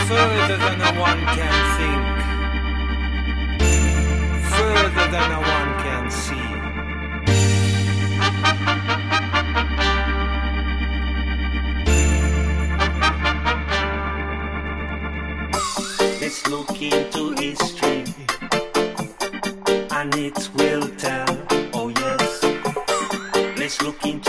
further than a one can think, further than a one can see. Let's look into history, and it will tell. Oh yes, let's look into